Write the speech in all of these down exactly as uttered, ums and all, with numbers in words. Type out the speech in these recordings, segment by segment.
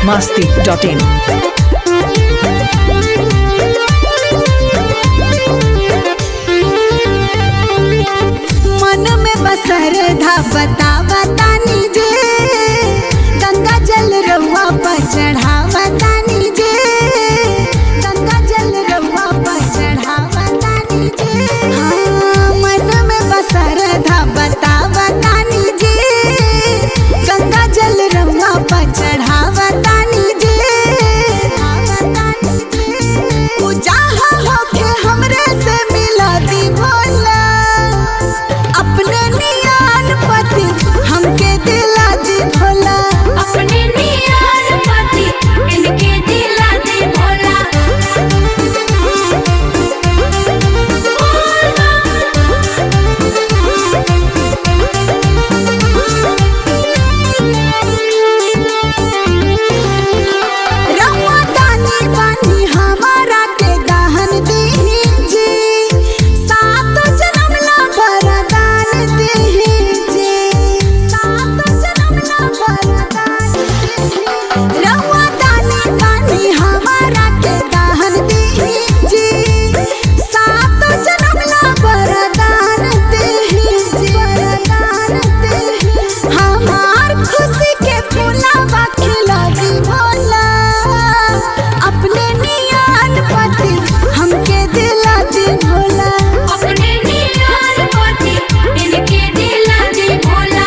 masti dot in. मन में बसर धा बता बतानी जे गंगा जल रउआ पर चढ़ावा तानी जे गंगा जल रउआ पर चढ़ावा तानी जे हाँ मन में बसर धा बता बतानी जे गंगा जल रउआ पर चढ़ावा तानी जे पूजा होके हमरे से मिला दी भोला अपने नियान पति हमके दिला दी भोला अपने नियान पति इनके दिला दे भोला रउआ दानी बानी हमारा के दाहन दीजी सात जन्म ला वरदान दीजी सात जन्म ला वरदान दीजी रउआ दानी बानी हमारा के दाहन दीजी सात जन्म ला वरदान दीजी वरदान दीजी हमार खुशी के फुलावा खिला दी भोला अपने नियान पति हमके दिला दी भोला अपने नियान पति इनके दिला दे भोला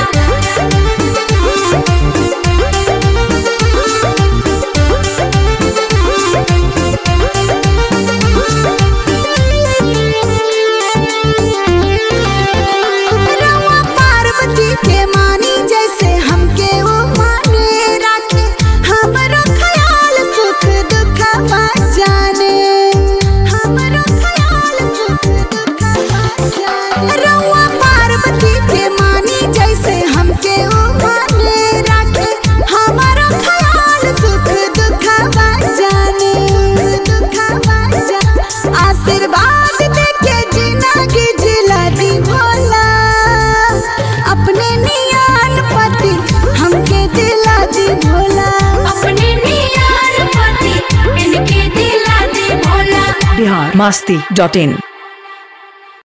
रउआ पार्वती के मानी जैसे हमके वो माने राखे हमरो ख्याल सुख दुख जाने हमरो ख्याल सुख दुख जाने रउआ पार्वती के मानी जैसे हमके वो माने राखे हमरो ख्याल सुख दुख जाने दुख जाने आशीर्वाद देके जिंदगी जिला दी भोला अपने नियान पति हमके दिला दी भोला अपने नियान पति इनके दिला दे Bhola Bihar masti dot in.